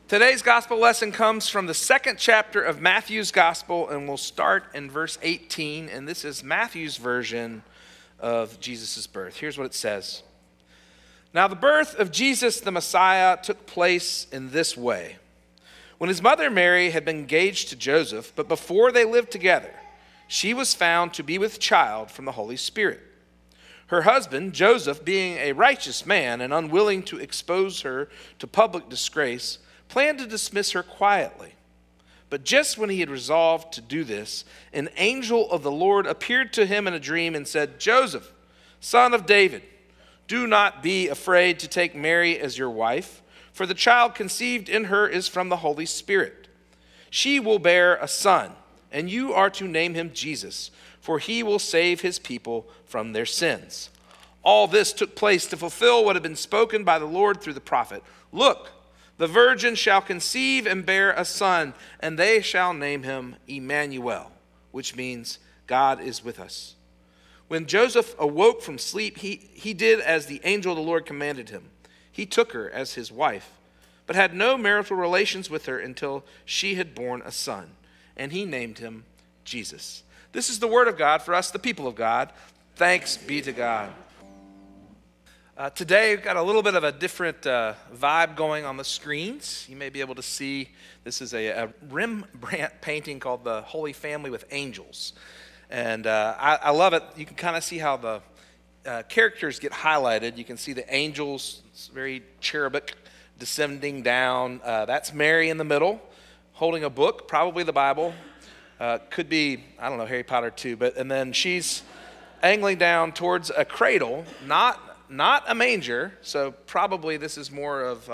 Today's gospel lesson comes from the second chapter of Matthew's gospel, and we'll start in verse 18, and this is Matthew's version of Jesus' birth. Here's what it says. Now the birth of Jesus the Messiah took place in this way. When his mother Mary had been engaged to Joseph, but before they lived together, she was found to be with child from the Holy Spirit. Her husband, Joseph, being a righteous man and unwilling to expose her to public disgrace, planned to dismiss her quietly. But just when he had resolved to do this, an angel of the Lord appeared to him in a dream and said, Joseph, son of David, do not be afraid to take Mary as your wife, for the child conceived in her is from the Holy Spirit. She will bear a son, and you are to name him Jesus, for he will save his people from their sins. All this took place to fulfill what had been spoken by the Lord through the prophet. Look, the virgin shall conceive and bear a son, and they shall name him Emmanuel, which means God is with us. When Joseph awoke from sleep, he did as the angel of the Lord commanded him. He took her as his wife, but had no marital relations with her until she had borne a son, and he named him Jesus. This is the word of God for us, the people of God. Thanks be to God. Today, we've got a little bit of a different vibe going on the screens. You may be able to see this is a Rembrandt painting called The Holy Family with Angels. And I love it. You can kind of see how the characters get highlighted. You can see the angels, it's very cherubic, descending down. That's Mary in the middle, holding a book, probably the Bible. Could be, I don't know, Harry Potter too. And then she's angling down towards a cradle, not a manger, so probably this is more of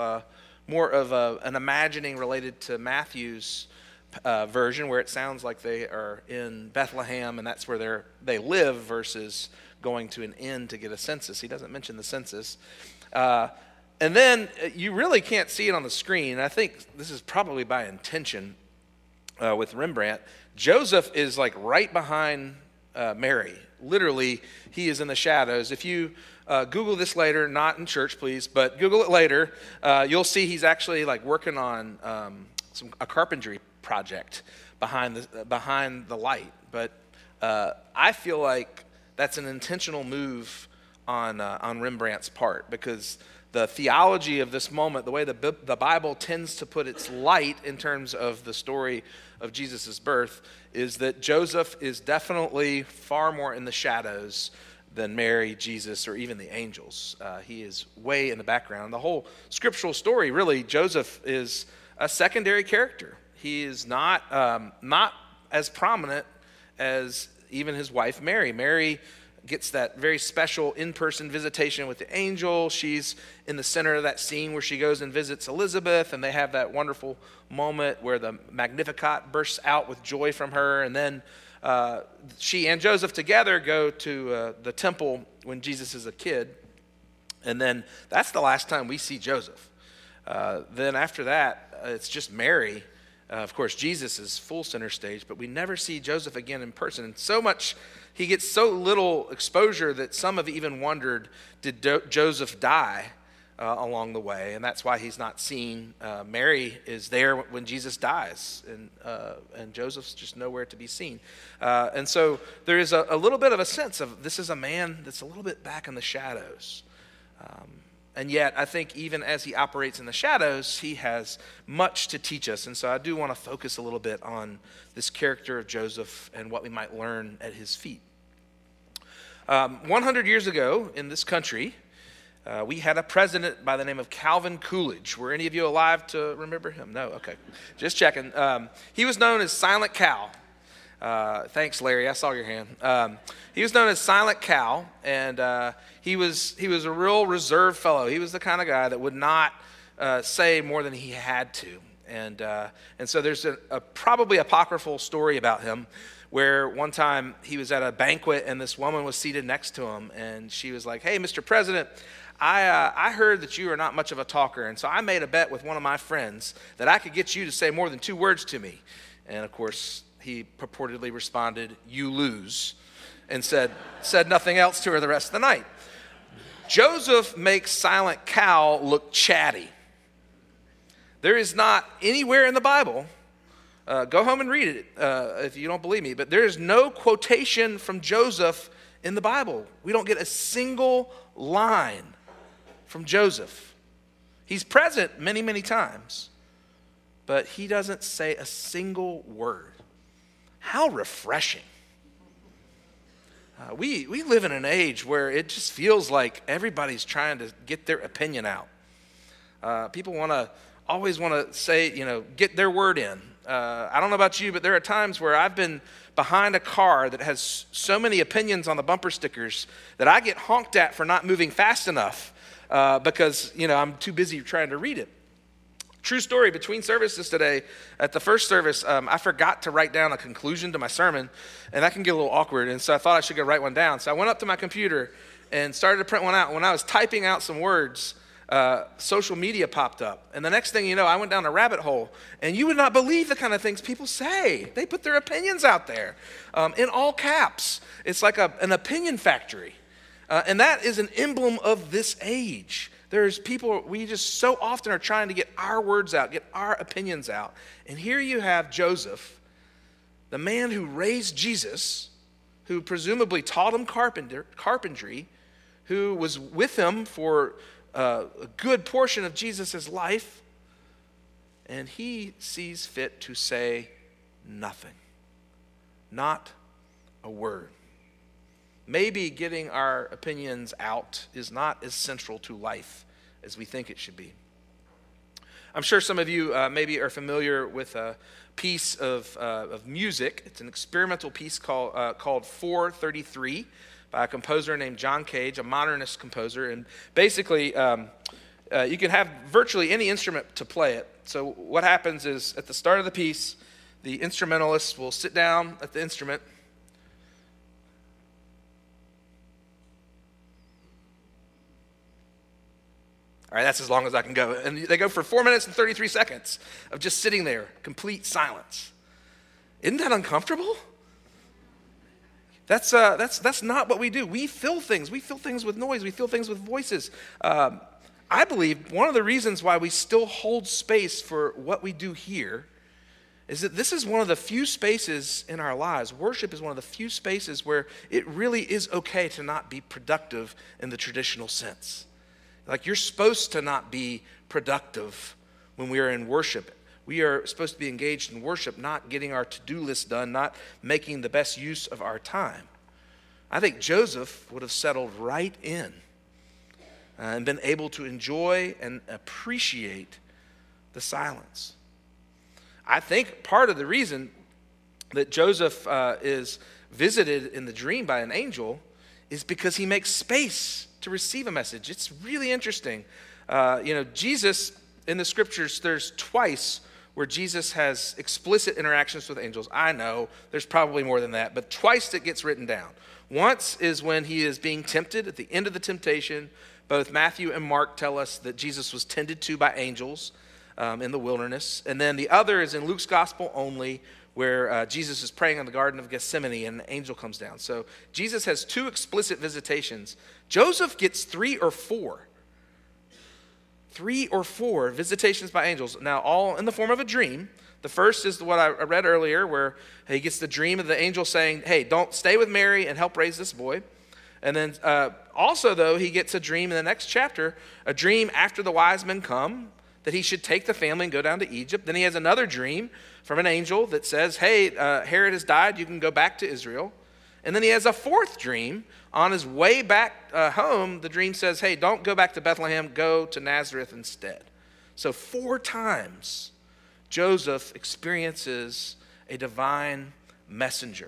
an imagining related to Matthew's version, where it sounds like they are in Bethlehem and that's where they live versus going to an inn to get a census. He doesn't mention the census. And then you really can't see it on the screen. I think this is probably by intention with Rembrandt. Joseph is like right behind Mary. Literally, he is in the shadows. If you Google this later, not in church, please, but Google it later. You'll see he's actually like working on a carpentry project behind the light. But I feel like that's an intentional move on Rembrandt's part, because the theology of this moment, the way the Bible tends to put its light in terms of the story of Jesus' birth, is that Joseph is definitely far more in the shadows than Mary, Jesus, or even the angels. He is way in the background. The whole scriptural story, really, Joseph is a secondary character. He is not as prominent as even his wife, Mary. Mary gets that very special in-person visitation with the angel. She's in the center of that scene where she goes and visits Elizabeth, and they have that wonderful moment where the Magnificat bursts out with joy from her, and then she and Joseph together go to the temple when Jesus is a kid, and then that's the last time we see Joseph. Then after that, it's just Mary. Of course, Jesus is full center stage, but we never see Joseph again in person. And he gets so little exposure that some have even wondered, did Joseph die along the way? And that's why he's not seen. Mary is there when Jesus dies, and Joseph's just nowhere to be seen. And so there is a little bit of a sense of this is a man that's a little bit back in the shadows. And yet, I think even as he operates in the shadows, he has much to teach us. And so I do want to focus a little bit on this character of Joseph and what we might learn at his feet. 100 years ago in this country, we had a president by the name of Calvin Coolidge. Were any of you alive to remember him? No? Okay. Just checking. He was known as Silent Cal. Thanks, Larry. I saw your hand. He was known as Silent Cal, and he was a real reserved fellow. He was the kind of guy that would not say more than he had to. And so there's a probably apocryphal story about him, where one time he was at a banquet and this woman was seated next to him, and she was like, "Hey, Mr. President, I heard that you are not much of a talker, and so I made a bet with one of my friends that I could get you to say more than 2 words to me." And of course, he purportedly responded, "You lose," and said nothing else to her the rest of the night. Joseph makes Silent Cal look chatty. There is not anywhere in the Bible, go home and read it if you don't believe me, but there is no quotation from Joseph in the Bible. We don't get a single line from Joseph. He's present many, many times, but he doesn't say a single word. How refreshing. We live in an age where it just feels like everybody's trying to get their opinion out. People always want to say, get their word in. I don't know about you, but there are times where I've been behind a car that has so many opinions on the bumper stickers that I get honked at for not moving fast enough because, I'm too busy trying to read it. True story, between services today, at the first service, I forgot to write down a conclusion to my sermon, and that can get a little awkward, and so I thought I should go write one down. So I went up to my computer and started to print one out. When I was typing out some words, social media popped up, and the next thing you know, I went down a rabbit hole, and you would not believe the kind of things people say. They put their opinions out there in all caps. It's like an opinion factory, and that is an emblem of this age. There's people, we just so often are trying to get our words out, get our opinions out. And here you have Joseph, the man who raised Jesus, who presumably taught him carpentry, who was with him for a good portion of Jesus' life, and he sees fit to say nothing, not a word. Maybe getting our opinions out is not as central to life as we think it should be. I'm sure some of you maybe are familiar with a piece of music. It's an experimental piece called 433 by a composer named John Cage, a modernist composer. And basically, you can have virtually any instrument to play it. So what happens is at the start of the piece, the instrumentalist will sit down at the instrument. All right, that's as long as I can go. And they go for 4 minutes and 33 seconds of just sitting there, complete silence. Isn't that uncomfortable? That's not what we do. We fill things. We fill things with noise. We fill things with voices. I believe one of the reasons why we still hold space for what we do here is that this is one of the few spaces in our lives. Worship is one of the few spaces where it really is okay to not be productive in the traditional sense. Like, you're supposed to not be productive when we are in worship. We are supposed to be engaged in worship, not getting our to-do list done, not making the best use of our time. I think Joseph would have settled right in and been able to enjoy and appreciate the silence. I think part of the reason that Joseph is visited in the dream by an angel is because he makes space to receive a message. It's really interesting. Jesus, in the scriptures, there's twice where Jesus has explicit interactions with angels. I know there's probably more than that, but twice it gets written down. Once is when he is being tempted at the end of the temptation. Both Matthew and Mark tell us that Jesus was tended to by angels in the wilderness. And then the other is in Luke's gospel only, where Jesus is praying in the Garden of Gethsemane and an angel comes down. So Jesus has two explicit visitations. Joseph gets 3 or 4. 3 or 4 visitations by angels. Now, all in the form of a dream. The first is what I read earlier, where he gets the dream of the angel saying, hey, don't stay with Mary and help raise this boy. And then also, though, he gets a dream in the next chapter, a dream after the wise men come, that he should take the family and go down to Egypt. Then he has another dream from an angel that says, hey, Herod has died, you can go back to Israel. And then he has a fourth dream. On his way back home, the dream says, hey, don't go back to Bethlehem, go to Nazareth instead. So 4 times, Joseph experiences a divine messenger.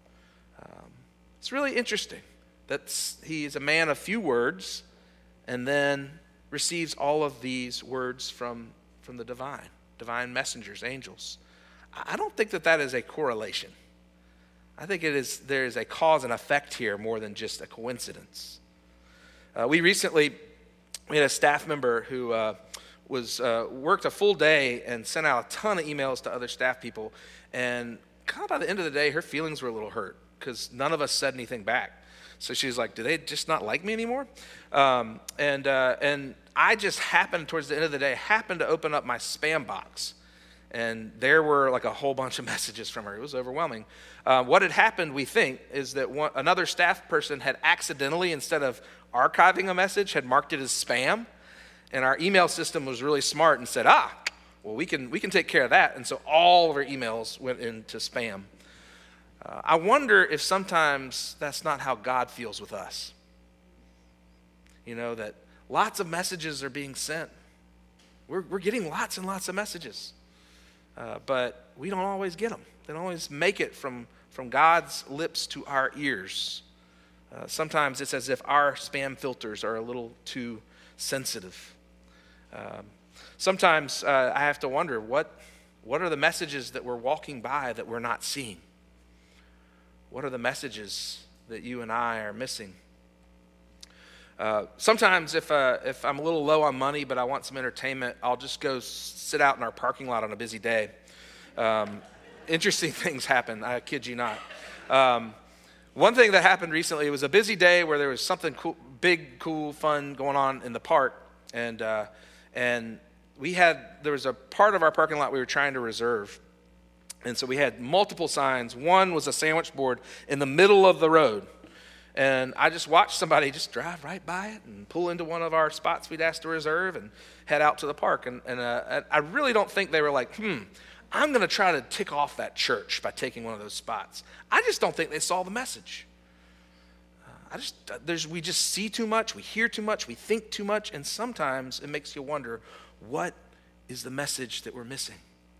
It's really interesting that he is a man of few words and then receives all of these words from the divine messengers, angels. I don't think that is a correlation. I think there is a cause and effect here more than just a coincidence. We had a staff member who worked a full day and sent out a ton of emails to other staff people, and kind of by the end of the day, her feelings were a little hurt because none of us said anything back. So she's like, do they just not like me anymore? And I just happened, towards the end of the day, to open up my spam box. And there were like a whole bunch of messages from her. It was overwhelming. What had happened, we think, is that another staff person had accidentally, instead of archiving a message, had marked it as spam. And our email system was really smart and said, well, we can take care of that. And so all of our emails went into spam. I wonder if sometimes that's not how God feels with us. You know, that lots of messages are being sent. We're getting lots and lots of messages. But we don't always get them. They don't always make it from God's lips to our ears. Sometimes it's as if our spam filters are a little too sensitive. Sometimes I have to wonder, what are the messages that we're walking by that we're not seeing? What are the messages that you and I are missing? Sometimes if I'm a little low on money but I want some entertainment, I'll just go sit out in our parking lot on a busy day. Interesting things happen, I kid you not. One thing that happened recently, it was a busy day where there was something cool, big, cool, fun going on in the park, and there was a part of our parking lot we were trying to reserve. And so we had multiple signs. One was a sandwich board in the middle of the road. And I just watched somebody just drive right by it and pull into one of our spots we'd asked to reserve and head out to the park. And I really don't think they were like, I'm going to try to tick off that church by taking one of those spots. I just don't think they saw the message. We just see too much, we hear too much, we think too much, and sometimes it makes you wonder, what is the message that we're missing?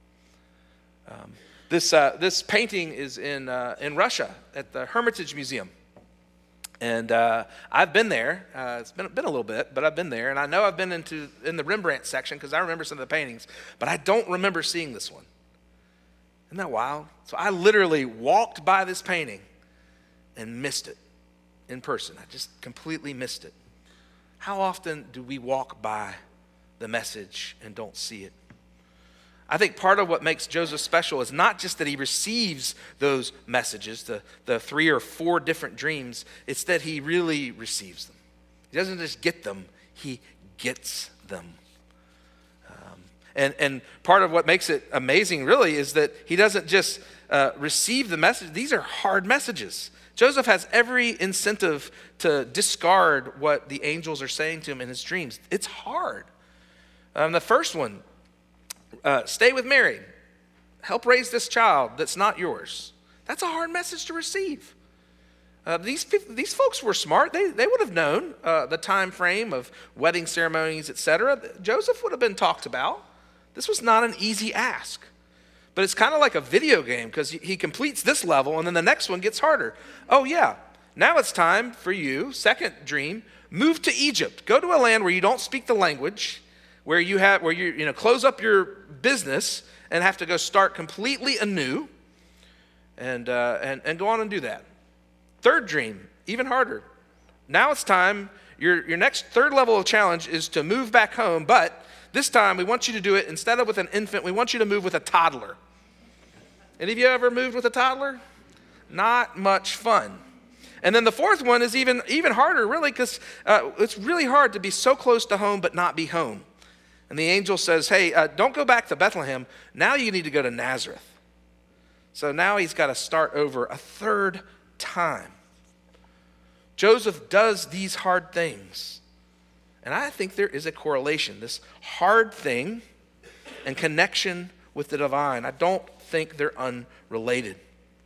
This painting is in Russia at the Hermitage Museum. And I've been there. It's been a little bit, but I've been there. And I know I've been in the Rembrandt section because I remember some of the paintings, but I don't remember seeing this one. Isn't that wild? So I literally walked by this painting and missed it in person. I just completely missed it. How often do we walk by the message and don't see it? I think part of what makes Joseph special is not just that he receives those messages, the 3 or 4 different dreams, it's that he really receives them. He doesn't just get them, he gets them. And part of what makes it amazing really is that he doesn't just receive the message. These are hard messages. Joseph has every incentive to discard what the angels are saying to him in his dreams. It's hard. The first one, stay with Mary. Help raise this child that's not yours. That's a hard message to receive. These folks were smart. They would have known the time frame of wedding ceremonies, etc. Joseph would have been talked about. This was not an easy ask. But it's kind of like a video game because he completes this level and then the next one gets harder. Oh yeah, now it's time for you, second dream, move to Egypt. Go to a land where you don't speak the language, where you close up your business and have to go start completely anew and go on and do that. Third dream, even harder. Now it's time, your next third level of challenge is to move back home, but this time we want you to do it, instead of with an infant, we want you to move with a toddler. Any of you ever moved with a toddler? Not much fun. And then the fourth one is even harder, really, because it's really hard to be so close to home but not be home. And the angel says, hey, don't go back to Bethlehem. Now you need to go to Nazareth. So now he's got to start over a third time. Joseph does these hard things. And I think there is a correlation, this hard thing and connection with the divine. I don't think they're unrelated.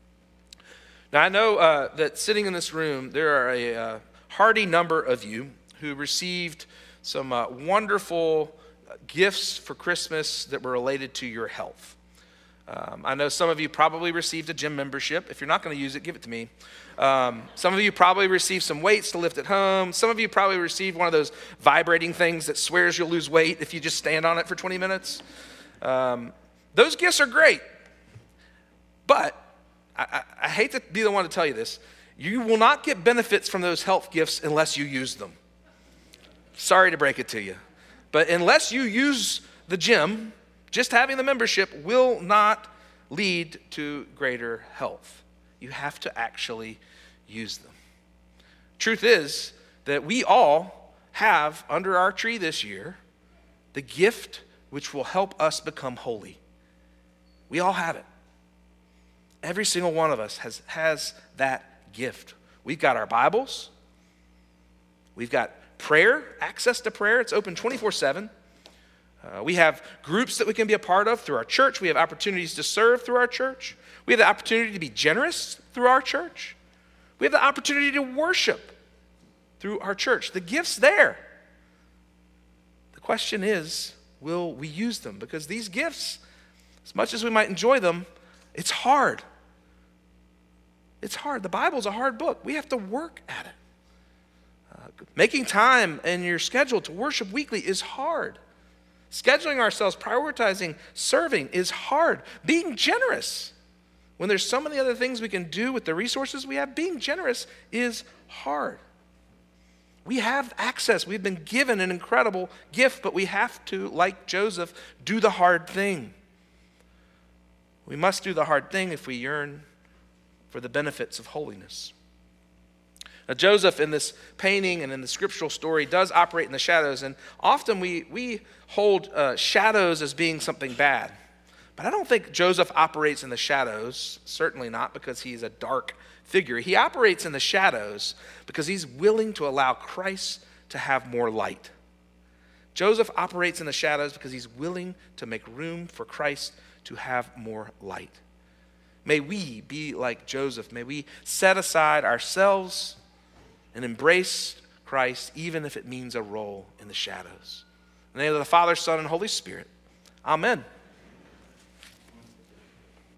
Now, I know that sitting in this room, there are a hearty number of you who received some wonderful gifts for Christmas that were related to your health. I know some of you probably received a gym membership. If you're not going to use it, give it to me. Some of you probably received some weights to lift at home. Some of you probably received one of those vibrating things that swears you'll lose weight if you just stand on it for 20 minutes. Those gifts are great. But I hate to be the one to tell you this. You will not get benefits from those health gifts unless you use them. Sorry to break it to you. But unless you use the gym, just having the membership will not lead to greater health. You have to actually use them. Truth is that we all have under our tree this year the gift which will help us become holy. We all have it. Every single one of us has that gift. We've got our Bibles. We've got prayer, access to prayer. It's open 24/7. We have groups that we can be a part of through our church. We have opportunities to serve through our church. We have the opportunity to be generous through our church. We have the opportunity to worship through our church. The gift's there. The question is, will we use them? Because these gifts, as much as we might enjoy them, it's hard. It's hard. The Bible's a hard book. We have to work at it. Making time in your schedule to worship weekly is hard. Scheduling ourselves, prioritizing, serving is hard. Being generous, when there's so many other things we can do with the resources we have, being generous is hard. We have access. We've been given an incredible gift, but we have to, like Joseph, do the hard thing. We must do the hard thing if we yearn for the benefits of holiness. Now, Joseph, in this painting and in the scriptural story, does operate in the shadows, and often we hold shadows as being something bad. But I don't think Joseph operates in the shadows, certainly not because he's a dark figure. He operates in the shadows because he's willing to allow Christ to have more light. Joseph operates in the shadows because he's willing to make room for Christ to have more light. May we be like Joseph. May we set aside ourselves and embrace Christ, even if it means a role in the shadows. In the name of the Father, Son, and Holy Spirit. Amen.